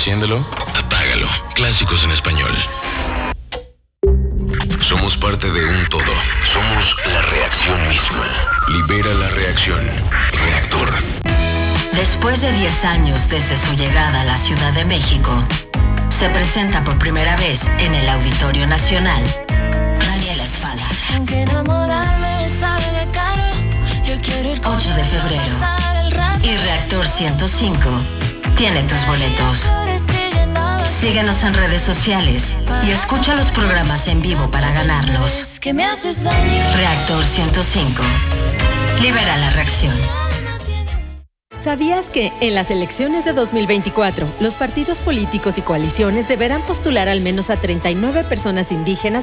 Enciéndelo. Apágalo. Clásicos en español. Somos parte de un todo. Somos la reacción misma. Libera la reacción. Reactor. Después de 10 años desde su llegada a la Ciudad de México, se presenta por primera vez en el Auditorio Nacional Daniela Espadas. 8 de febrero. Y Reactor 105 tiene tus boletos. Síguenos en redes sociales y escucha los programas en vivo para ganarlos. Reactor 105. Libera la reacción. ¿Sabías que en las elecciones de 2024 los partidos políticos y coaliciones deberán postular al menos a 39 personas indígenas